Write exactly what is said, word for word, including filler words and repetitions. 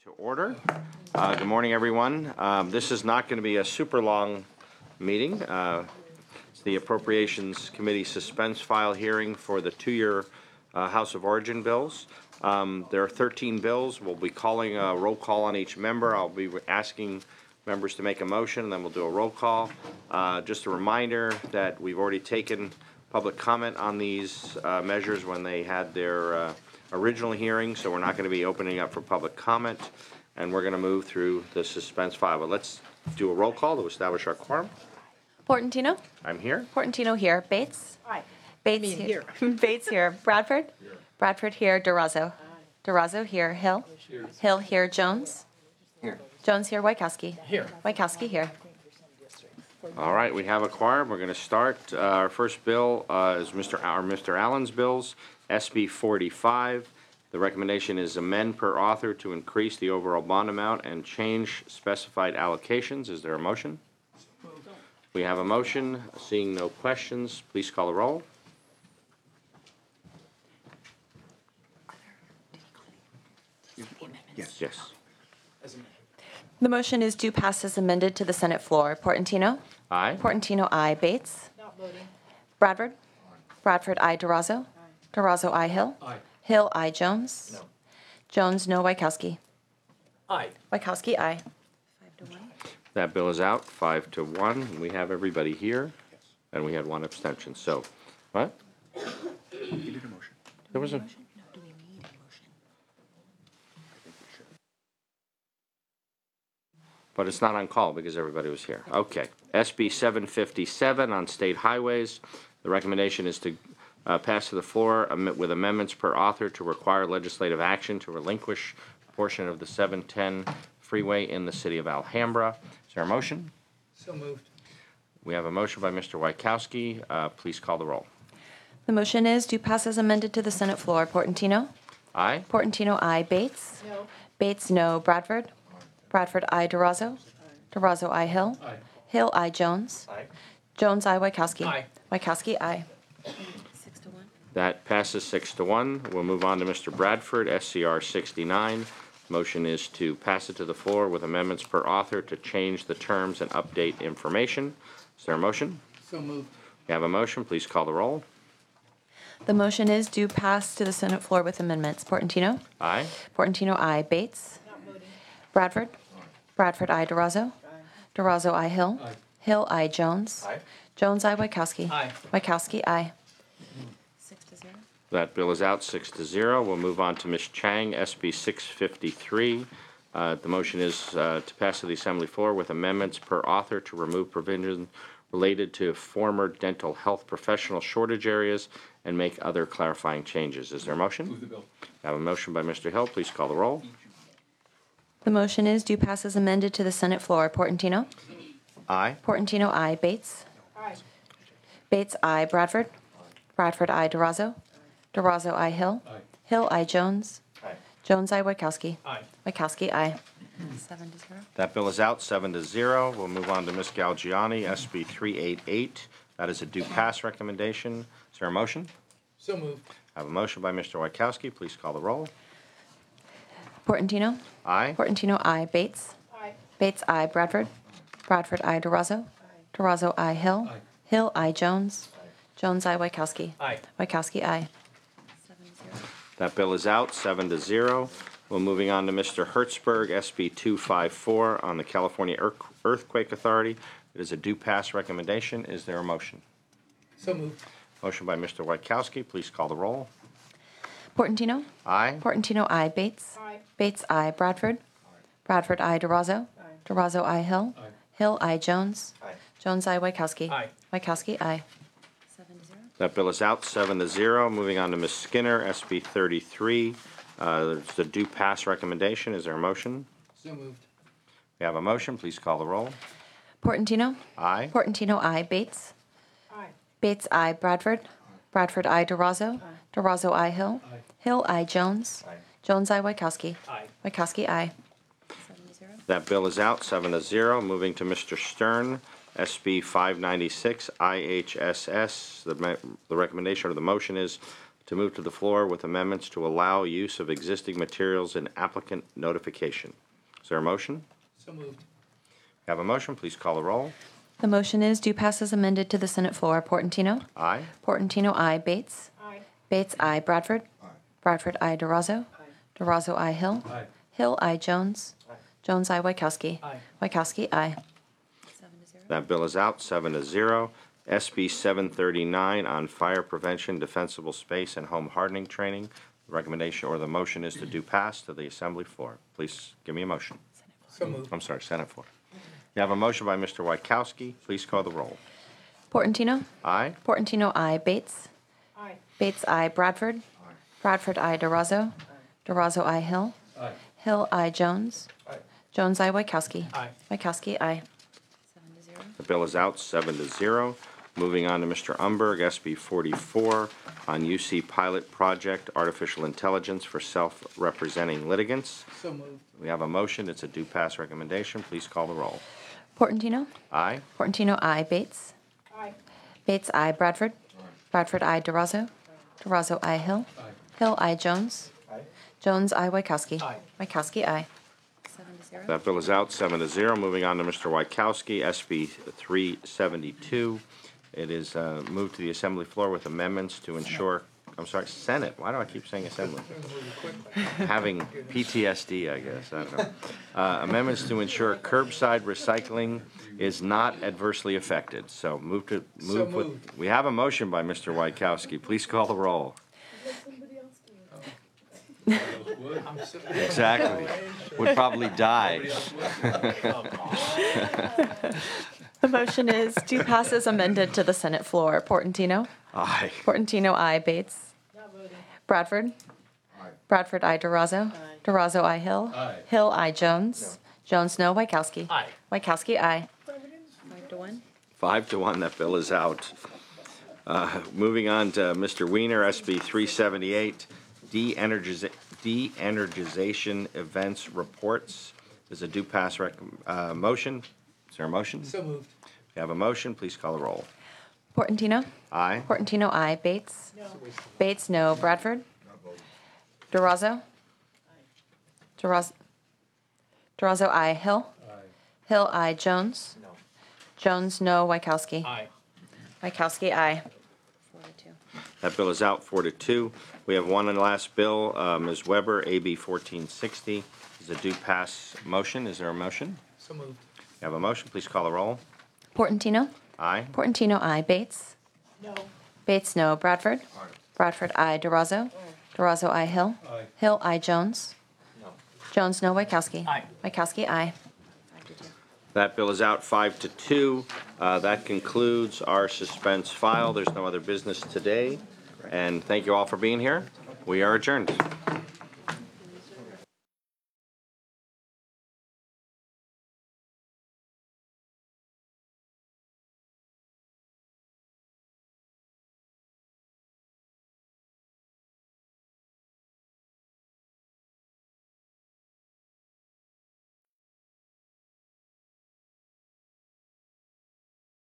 To order. Uh, good morning, everyone. Um, this is not going to be a super long meeting. Uh, it's the Appropriations Committee suspense file hearing for the two-year uh, House of Origin bills. Um, there are thirteen bills. We'll be calling a roll call on each member. I'll be asking members to make a motion, and then we'll do a roll call. Uh, just a reminder that we've already taken public comment on these uh, measures when they had their uh, original hearing, so we're not going to be opening up for public comment, and we're going to move through the suspense file. But let's do a roll call to establish our quorum. Portantino? I'm here. Portantino here. Bates? Aye. Bates Me here. Bates here. Bradford? Here. Bradford here. Durazo? Durazo here. Hill? Here. Hill here. Jones? Here. Jones here. Wykowski? Here. Wykowski here. All right, we have a quorum. We're going to start. Uh, our first bill uh, is Mister Our Mister Allen's bills, S B forty-five. The recommendation is amend per author to increase the overall bond amount and change specified allocations. Is there a motion? We have a motion. Seeing no questions, please call the roll. Yes. Yes. The motion is due pass as amended to the Senate floor. Portantino? Aye. Portantino, aye. Bates? Not voting. Bradford? Bradford, aye. Durazo? Durazo, aye. Hill? Aye. Hill, aye. Jones? No. Jones, no. Wykowski? Aye. Wykowski, aye. Five to one. That bill is out, five to one. We have everybody here, and we had one abstention. So, what? You did a motion. There was a. But it's not on call because everybody was here. Okay. S B seven fifty-seven on state highways. The recommendation is to uh, pass to the floor am- with amendments per author to require legislative action to relinquish a portion of the seven ten freeway in the city of Alhambra. Is there a motion? So moved. We have a motion by Mister Wykowski. Uh, please call the roll. The motion is due pass as amended to the Senate floor. Portantino? Aye. Portantino, aye. Bates? No. Bates, no. Bradford? Bradford, aye. Durazo? Durazo, aye. Hill? Aye. Hill, aye. Jones? Aye. Jones, aye. Wykowski? Aye. Wykowski, aye. Six to one. That passes six to one. We'll move on to Mister Bradford, S C R sixty-nine. Motion is to pass it to the floor with amendments per author to change the terms and update information. Is there a motion? So moved. We have a motion. Please call the roll. The motion is due pass to the Senate floor with amendments. Portantino? Aye. Portantino, aye. Bates? Not voting. Bradford? Bradford, aye. Durazo? Durazo, aye. Hill? Aye. Hill, aye. Jones? Aye. Jones, aye. Wykowski? Aye. Wykowski, aye. Six to zero. That bill is out, six to zero. We'll move on to Miz Chang, S B six fifty-three. Uh, the motion is uh, to pass to the Assembly floor with amendments per author to remove provisions related to former dental health professional shortage areas and make other clarifying changes. Is there a motion? Move the bill. I have a motion by Mister Hill. Please call the roll. The motion is due pass as amended to the Senate floor. Portantino? Aye. Portantino, aye. Bates? Aye. Bates, aye. Bradford? Bradford, aye. Durazo? Durazo, aye. Hill? Aye. Hill, aye. Jones? Aye. Jones, aye. Wykowski? Aye. Wykowski, aye. Seven to zero. That bill is out, seven to zero. We'll move on to Miz Galgiani, S B three eighty-eight. That is a due pass recommendation. Is there a motion? So moved. I have a motion by Mister Wykowski. Please call the roll. Portantino? Aye. Portantino, aye. Bates? Aye. Bates, aye. Bradford? Bradford, aye. Durazo? Durazo, aye. Hill? Aye. Hill, aye. Jones? Jones, aye. Wykowski? Aye. Wykowski, aye. Seven to zero. That bill is out, seven to zero. We're moving on to Mister Hertzberg, S B two fifty-four, on the California Earth- Earthquake Authority. It is a due pass recommendation. Is there a motion? So moved. Motion by Mister Wykowski. Please call the roll. Portantino? Aye. Portantino, aye. Bates? Aye. Bates, aye. Bradford? Bradford, aye. Durazo? Aye. Durazo, aye. Hill? Aye. Hill, aye. Jones? Aye. Jones, aye. Wykowski? Aye. Wykowski, aye. Seven to zero. That bill is out, seven to zero. Moving on to Miz Skinner, S B thirty-three. Uh, There's the due pass recommendation. Is there a motion? So moved. We have a motion. Please call the roll. Portantino? Aye. Portantino, aye. Bates? Aye. Bates, aye. Bradford? Bradford, aye. Durazo? Durazo, aye. Hill? Aye. Hill, aye. Jones? Aye. Jones, aye. Wykowski? Aye. Wykowski, aye. Seven to zero. That bill is out, seven to zero. Moving to Mister Stern, S B five ninety-six, I H S S. The me- the recommendation or the motion is to move to the floor with amendments to allow use of existing materials in applicant notification. Is there a motion? So moved. Have a motion, please call the roll. The motion is do pass as amended to the Senate floor. Portantino? Aye. Portantino, aye. Bates? Aye. Bates, aye. Bradford? Aye. Bradford, aye. DeRosso? DeRosso, aye. Hill? Aye. Hill, aye. Jones? Jones, aye. Wykowski? Aye. Wykowski, aye. That bill is out, seven to zero. S B seven thirty-nine on fire prevention, defensible space, and home hardening training. The recommendation or the motion is to do pass to the Assembly floor. Please give me a motion. So moved. I'm sorry, Senate floor. You have a motion by Mister Wykowski. Please call the roll. Portantino? Aye. Portantino, aye. Bates? Aye. Bates, aye. Bradford? Aye. Bradford, aye. DeRosso? DeRosso, aye. Hill? Aye. Hill, aye. Jones? Aye. Jones, aye. Wykowski? Aye. Wykowski, aye. The bill is out, seven to zero. Moving on to Mister Umberg, S B forty-four on U C pilot project, artificial intelligence for self-representing litigants. So moved. We have a motion. It's a do pass recommendation. Please call the roll. Portantino? Aye. Portantino, aye. Bates? Aye. Bates, aye. Bradford? Bradford, aye. DeRosso? DeRosso, aye. Hill? Aye. Hill, aye. Jones? Aye. Jones, aye. Wykowski? Aye. Wykowski, aye. Seven to zero. That bill is out, seven to zero. Moving on to Mister Wykowski, S B three seventy-two. It is uh, moved to the Assembly floor with amendments to ensure, I'm sorry, Senate. Why do I keep saying Assembly? Having P T S D, I guess. I don't know. Uh, Amendments to ensure curbside recycling is not adversely affected. So move to, move with. moved. We have a motion by Mister Wykowski. Please call the roll. I'm so- Exactly. Would probably die. The motion is do pass as amended to the Senate floor. Portantino? Aye. Portantino, aye. Bates? Bradford? Aye. Bradford, aye. DeRosso? DeRosso, aye. Hill? Aye. Hill, aye. Jones? Jones, no. Wykowski? Aye. Wykowski, aye. Five to one. Five to one, that bill is out. Uh, Moving on to Mister Weiner, S B three seventy-eight, de-energiza- de-energization events reports. There's a due pass rec- uh, motion. Is there a motion? So moved. We have a motion. Please call the roll. Portantino? Aye. Portantino, aye. Bates? No. Bates, no. Bradford? Not voting. DeRosso? DeRosso, DeRosso, aye. Hill? Aye. Hill, aye. Jones? No. Jones, no. Wykowski? Aye. Wykowski, aye. Four to two. That bill is out, four to two. We have one and last bill, uh, Miz Weber, A B fourteen sixty. Is a due pass motion. Is there a motion? So moved. You have a motion. Please call the roll. Portantino? Aye. Portantino, aye. Bates? No. Bates, no. Bradford? Aye. Bradford, aye. DeRosso? DeRosso, aye. Hill? Aye. Hill, aye. Jones? No. Jones, no. Wykowski? Aye. Wykowski, aye. That bill is out five to two. Uh, That concludes our suspense file. There's no other business today. And thank you all for being here. We are adjourned.